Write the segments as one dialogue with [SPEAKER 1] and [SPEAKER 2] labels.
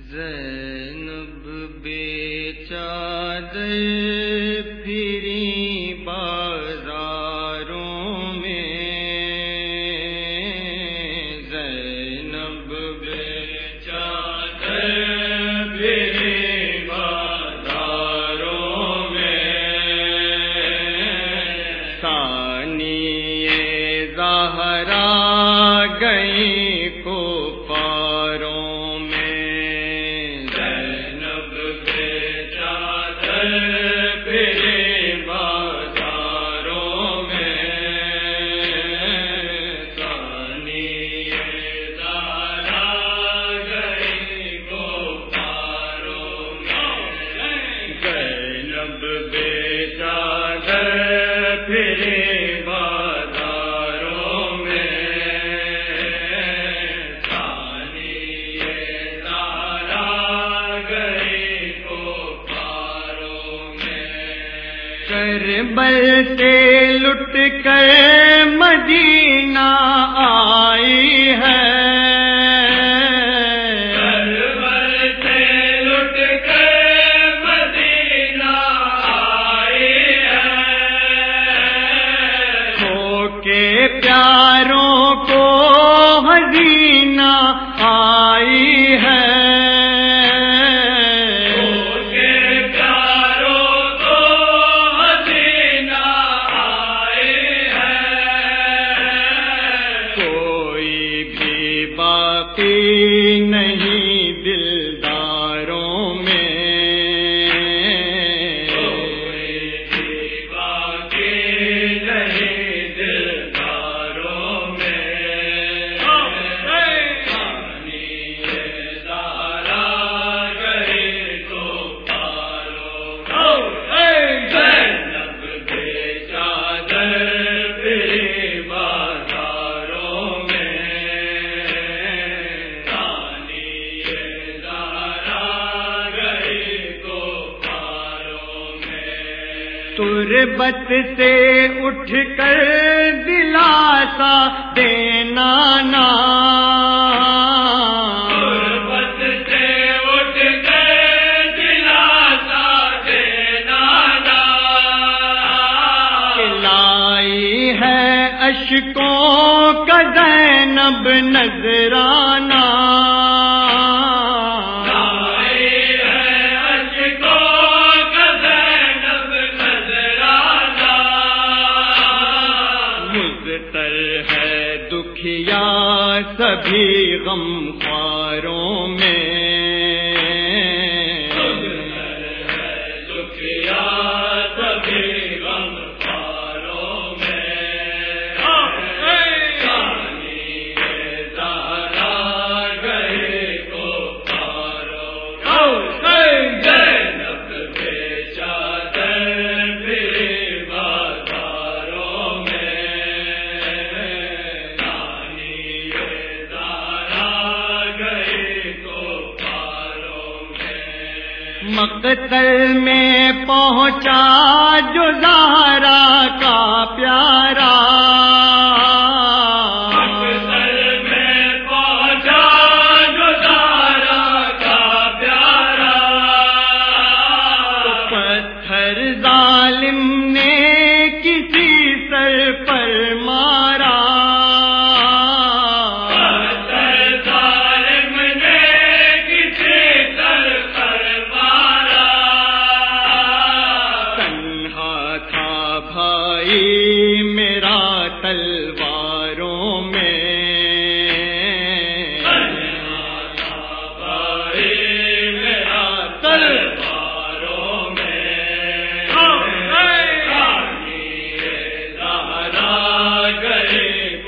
[SPEAKER 1] زینب بے چادر پھری بازاروں میں، زینب بے چادر پھری بازاروں میں، ثانی زہرا گئی کفاروں میں، زینب بے چادر پھری بازاروں میں، ثانی زہرا گئی کفاروں میں، زینب بے چادر پھری کربل سے لٹ کر مدینہ آئی ہے، کربل سے لٹ کر مدینہ آئی ہے، کھو کے پیاروں کو حزینہ آئی ہے، نہیں دلداروں میں، کوئی باقی نہیں دلداروں میں، ثانی زہرا گئی کفاروں میں، زینب بے چادر پھری بازاروں میں، تربت سے اٹھ کر دلاسا دینا نا، تربت سے اٹھ کر دلاسا دینا نا، لائی ہے اشکوں کا زینب نذرانہ، دکھیا سبھی غم خواروں میں، دکھیا سبھی غم خواروں میں، ثانی زہرا گئی کفاروں میں، زینب بے چادر پھری بازاروں میں، مقتل میں پہنچا جو زہرا کا پیارا، مقتل میں پہنچا جو زہرا کا پیارا، پتھر ظالم نے کسی سر پر مارا، میرا تلواروں میں، بھائی میرا تلواروں میں، ثانی زہرا گئی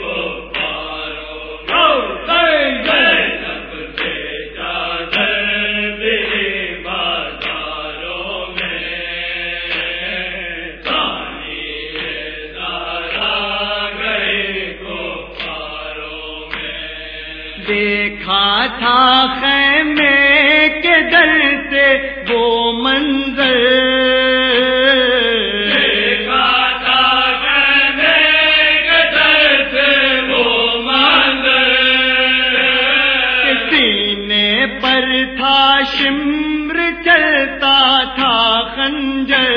[SPEAKER 1] کفاروں میں، زینب بے چادر پھری بازاروں میں، دیکھا تھا خیمے کے در سے وہ منظر، دیکھا تھا خیمے کے در سے وہ منظر، سینے پر پر تھا شمر چلتا تھا خنجر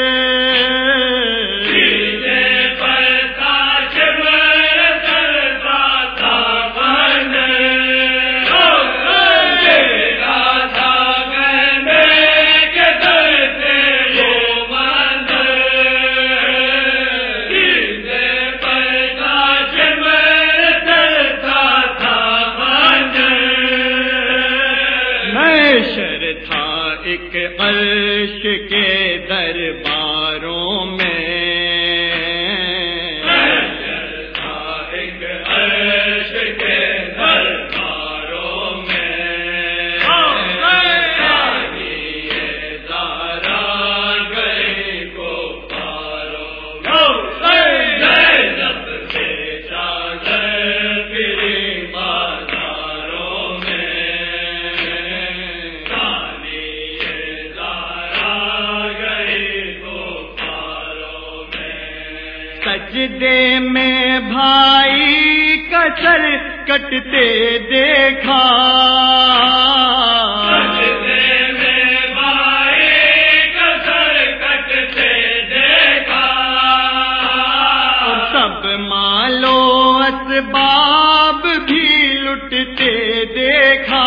[SPEAKER 1] عرش کے درباروں میں ایک عرش کے درباروں میں زارا گئے کو پارو زینب سے چادر پھری بازاروں میں سجدے میں بھائی کا سر کٹتے دیکھا سجدے میں بھائی کا سر کٹتے دیکھا اور سب مالو اسباب بھی لٹتے دیکھا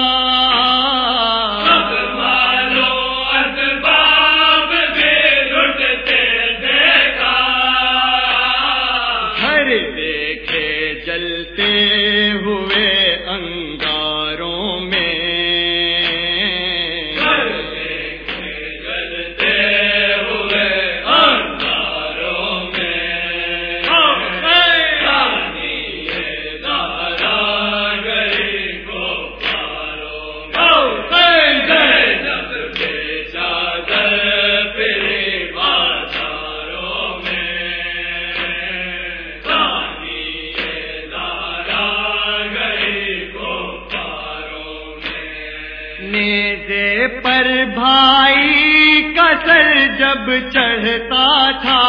[SPEAKER 1] جلتے ہوئے انگاروں میں جلتے ہوئے انگاروں میں زارا گئی کو پارو زینب کے چادر پھری بازاروں میں نیزے پر بھائی کا سر جب چڑھتا تھا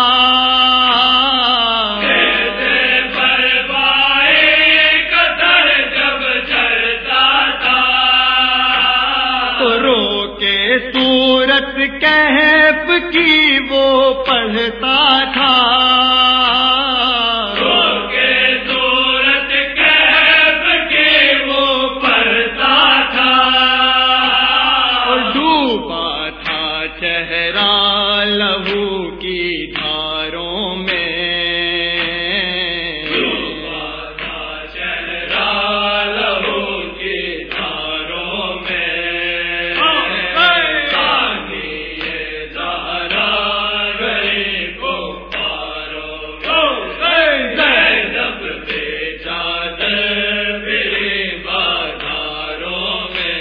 [SPEAKER 1] نیزے پر بھائی کا سر جب چڑھتا تھا تو رو کے سورت کہف کی وہ پڑھتا تھا چہرہ لہو کی دھاروں میں چہرہ لہو کی دھاروں میں زہرا گئی کو پارو زینب پہ چادر پھری بازاروں میں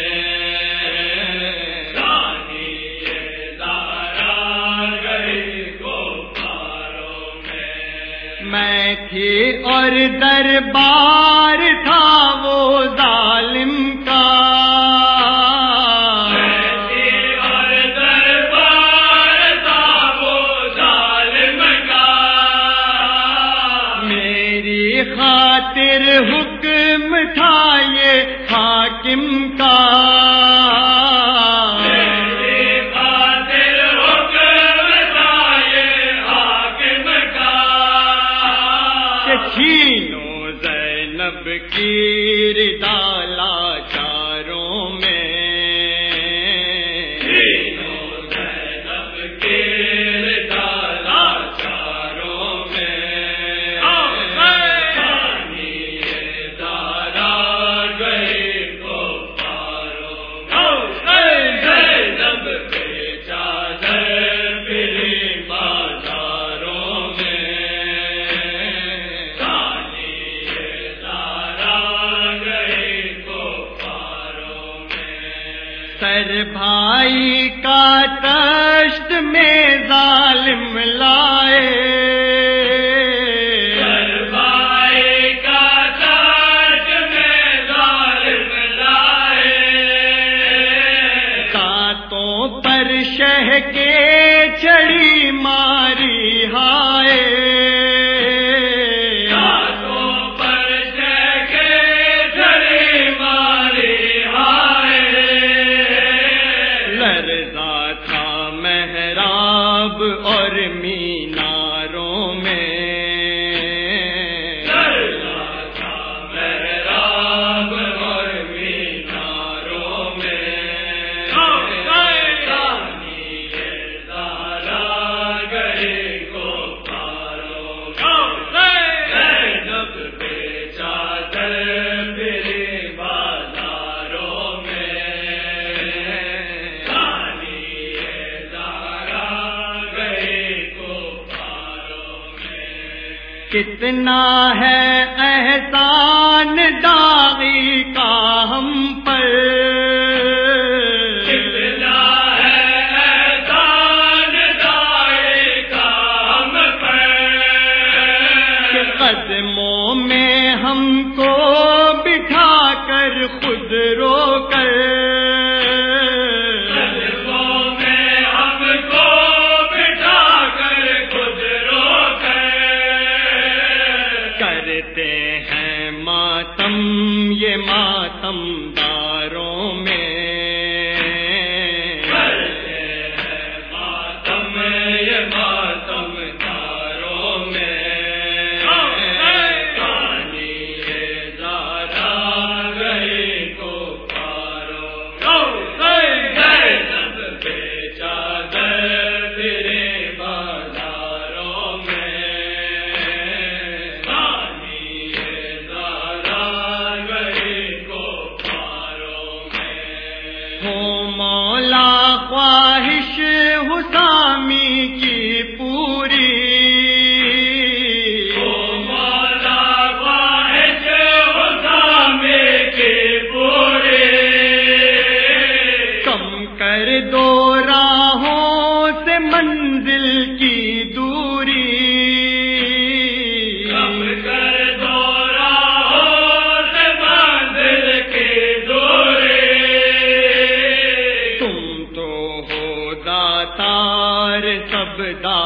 [SPEAKER 1] میں تھی اور دربار تھا وہ ظالم کا میں تھی اور دربار تھا وہ ظالم کا میری خاطر حکم تھا یہ حاکم کا چھینو زینب کی رضا لاچاروں میں چھینو زینب کی رضا لاچاروں میں زارا گئے کو پارو زینب پہ چادر پھری بازاروں میں سر بھائی کا تشت میں ظالم لائے سر بھائی کا تشت میں ظالم لائے کانٹوں پر شہ کے چڑی ماری ہائے کانٹوں پر شہ کے چڑی ماری ہائے کتنا ہے احسان داغی کا ہم پر،
[SPEAKER 2] کتنا ہے احسان داغی کا ہم پر،
[SPEAKER 1] کہ قدموں میں ہم کو بٹھا کر خود رو کر،
[SPEAKER 2] قدموں میں ہم کو بٹھا کر خود رو کر،
[SPEAKER 1] کرتے ہیں ماتم یہ ماتم داروں میں،
[SPEAKER 2] کرتے ہیں ماتم یہ ماتم داروں میں، کہانی ہے زیادہ گئی کو پاروں، سب پہ چادر پھرے بازاروں میں، کہانی ہے زیادہ گئی کو پاروں میں،
[SPEAKER 1] ہو مولا خواہش حسامی کی پوری،
[SPEAKER 2] او مولا خواہش حسامی کی پوری،
[SPEAKER 1] کم کر دو راہوں سے منزل کی دوری،
[SPEAKER 2] کم کر دو راہوں سے منزل کی دوری،
[SPEAKER 1] تم تو ہو داتار سب